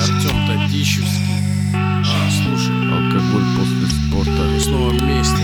Артем Тадищевский. Слушай, алкоголь после спорта. мы снова вместе.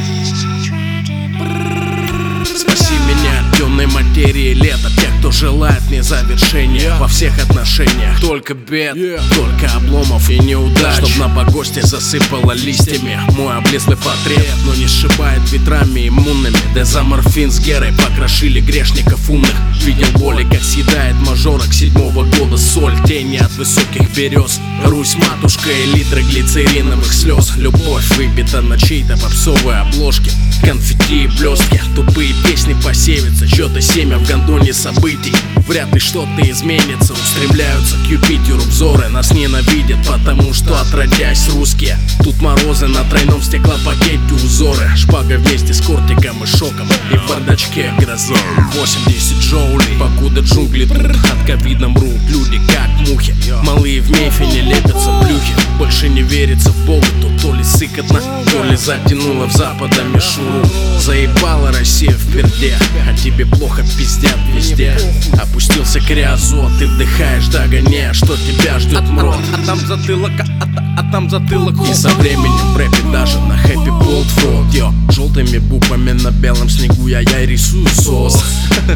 Спаси меня от темной материи лета, тех, кто желает мне завершения во всех отношениях. Только бед, только обломов и неудач, чтоб на погосте засыпало листьями мой облезлый портрет, но не сшибает ветрами иммунными. Дезоморфин с Герой покрошили грешников умных. Видел боли, как съедает мажорок 7-го года соль. Тени от высоких берез, Русь матушка и литры глицериновых слез. Любовь выбита на чьей-то попсовой обложке. Конфетти и блестки, тупые песни посеются, чьё-то семя в гондоне событий. Вряд ли что-то изменится, устремляются к Юпитеру взоры. Нас ненавидят, потому что отродясь русские. Тут морозы на тройном стеклопакете узоры. Шпага вместе с кортиком и шоком, и в бардачке гроза 80 джоулей. Покуда джунгли тут от ковида мрут люди как мухи. Малые в Мейфине лепятся плюхи. Больше не верится в Бога, тут то ли сыкотно, то ли затянуло в запада мишуру. Заебала Россия в перде, а тебе плохо пиздят везде. Опустился крязот, ты вдыхаешь, догоняя, что тебя ждет мрот. А там затылок, а там затылок. И со временем в рэпе даже на хэппи болт фрод. Йо, желтыми буквами на белом снегу я рисую сос.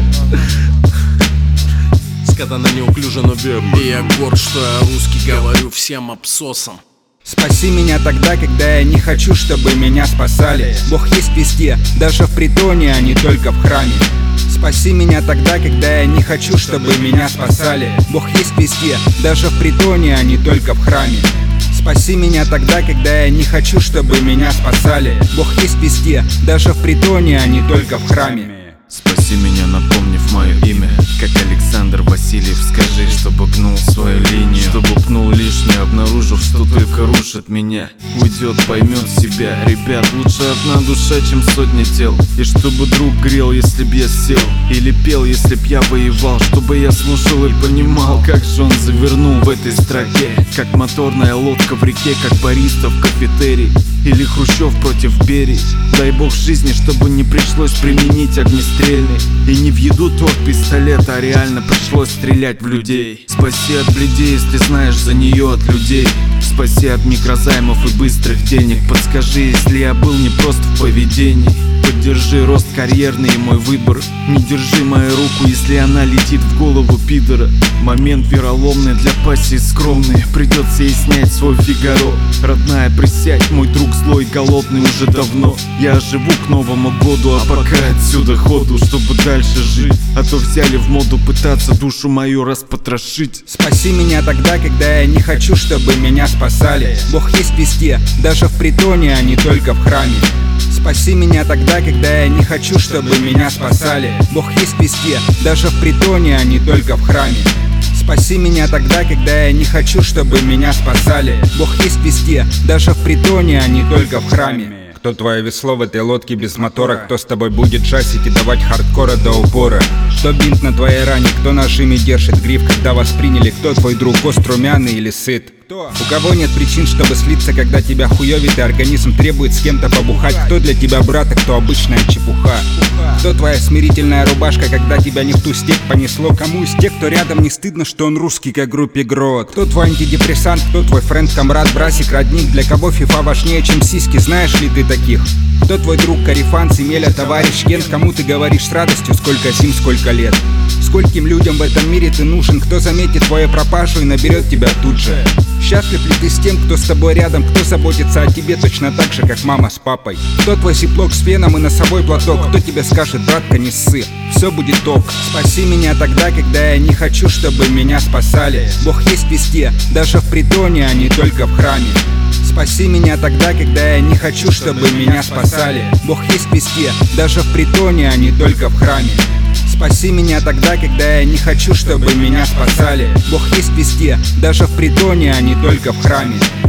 Сказано неуклюже, но верно. И я горд, что я русский, говорю всем абсосам. Спаси меня тогда, когда я не хочу, чтобы меня спасали. Бог есть везде, даже в притоне, а не только в храме. Спаси меня тогда, когда я не хочу, чтобы меня спасали. Бог есть везде, даже в притоне, а не только в храме. Спаси меня тогда, когда я не хочу, чтобы меня спасали. Бог есть везде, даже в притоне, а не только в храме. Спаси меня, напомнив мое имя, как Александр Васильев. Скажи, чтобы гнул свою линию, чтобы пнул лишнее, обнаружив, что только рушит меня. Уйдет, поймет себя. Ребят, лучше одна душа, чем сотни тел. И чтобы друг грел, если б я сел, или пел, если б я воевал. Чтобы я слушал и понимал, как же он завернул в этой строке. Как моторная лодка в реке, как бариста в кафетерии, или Хрущев против Берии. Дай бог жизни, чтобы не пришлось применить огнестрельный, и не в еду тот пистолет, а реально пришлось стрелять в людей. Спаси от бледей, если знаешь за нее от людей. Спаси от микрозаймов и быстрых денег. Подскажи, если я был не просто в поведении. Поддержи рост карьерный и мой выбор. Не держи мою руку, если она летит в голову пидора. Момент вероломный для пассии скромный. Придется ей снять свой Фигаро. Родная, присядь, мой друг злой и голодный уже давно. Я живу к Новому году, а пока отсюда ходу, чтобы дальше жить. А то взяли в моду пытаться душу мою распотрошить. Спаси меня тогда, когда я не хочу, чтобы меня спасали. Бог есть везде, даже в притоне, а не только в храме. Спаси меня тогда, когда я не хочу, чтобы меня спасали. Бог есть везде, даже в притоне, а не только в храме. Спаси меня тогда, когда я не хочу, чтобы меня спасали. Бог есть везде, даже в притоне, а не только в храме. Кто твое весло в этой лодке без мотора? Кто с тобой будет шасить и давать хардкора до упора? Кто бинт на твоей ране? Кто ножами держит гриф, когда вас приняли? Кто твой друг, гост, румяный или сыт? У кого нет причин, чтобы слиться, когда тебя хуёвит и организм требует с кем-то побухать? Кто для тебя брат, а кто обычная чепуха? Кто твоя смирительная рубашка, когда тебя не в ту степь понесло? Кому из тех, кто рядом, не стыдно, что он русский, как группе Грот? Кто твой антидепрессант, кто твой френд, комрад, брасик, родник? Для кого фифа важнее, чем сиськи, знаешь ли ты таких? Кто твой друг, корефан, Семеля, товарищ, Кент? Кому ты говоришь с радостью, сколько зим, сколько лет? Скольким людям в этом мире ты нужен? Кто заметит твою пропажу и наберет тебя тут же? Счастлив ли ты с тем, кто с тобой рядом? Кто заботится о тебе точно так же, как мама с папой? Кто твой зиплок с феном и носовой платок? Кто тебе скажет, братка, не ссы, все будет ок. Спаси меня тогда, когда я не хочу, чтобы меня спасали. Бог есть везде, даже в притоне, а не только в храме. Спаси меня тогда, когда я не хочу, чтобы меня спасали. Бог есть везде, даже в притоне, а не только в храме. Спаси меня тогда, когда я не хочу, чтобы меня спасали. Бог есть везде, даже в притоне, а не только в храме.